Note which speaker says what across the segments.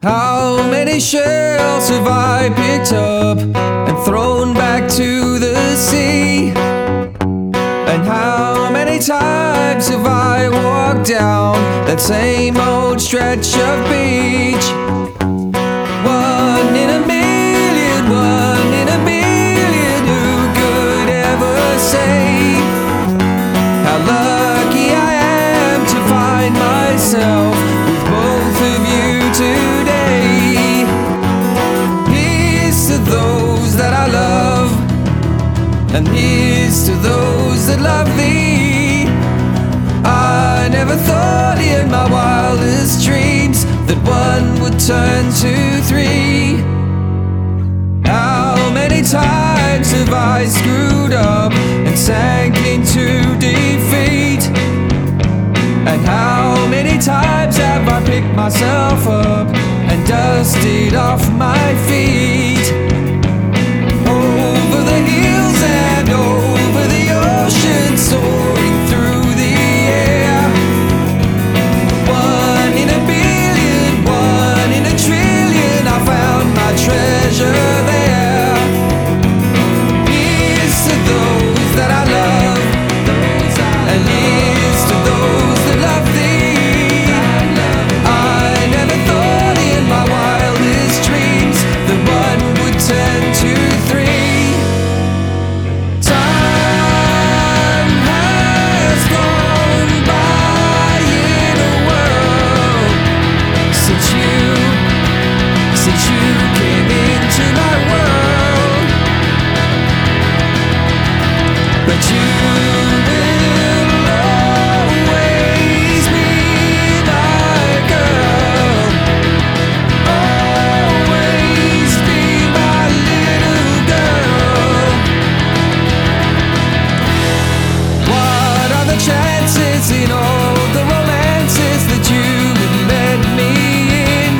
Speaker 1: How many shells have I picked up and thrown back to the sea? And how many times have I walked down that same old stretch of beach? One in a million, one in a million. Who could ever say how lucky I am to find myself with both of you today? Here's to those that I love, and here's to those that love thee. I never thought in my wildest dreams that one would turn to three. How many times have I screwed up and sank into defeat? And how many times have I picked myself up and dusted off my feet? Over the hills and over the ocean, soaring through the air. One in a billion, one in a trillion, I found my treasure there. Here's to those that I love, and here's to those that love thee. I never thought in my wildest dreams that one would turn to three. Time has gone by in a world since you came into my world, but you will always be my girl, always be my little girl. What are the chances in all the romances that you would let me in?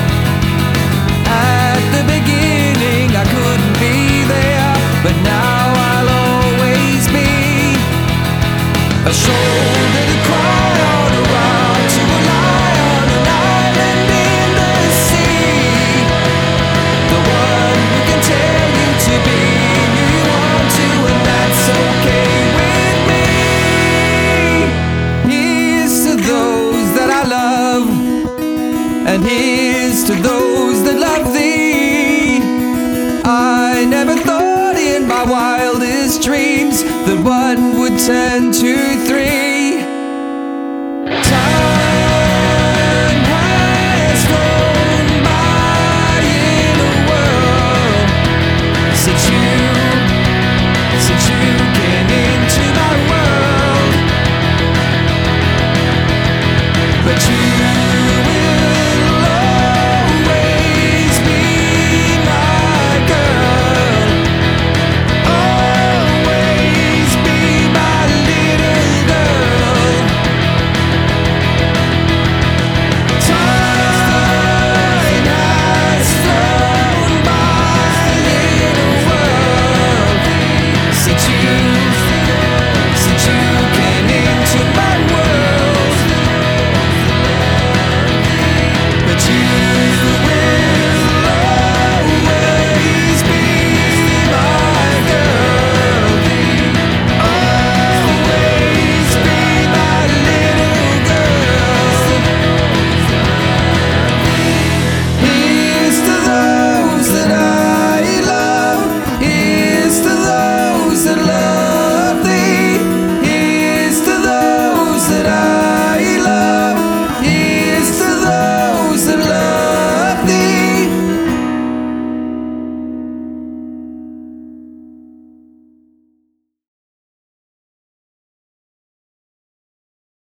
Speaker 1: At the beginning I couldn't be there, but now I'll always be a shoulder to cry on, a rock to lie on, an island in the sea. The one who can tell you to be who you want to, and that's okay with me. Here's to those that I love, and here's to those that love thee. I never thought in my wildest dreams that one would turn to three.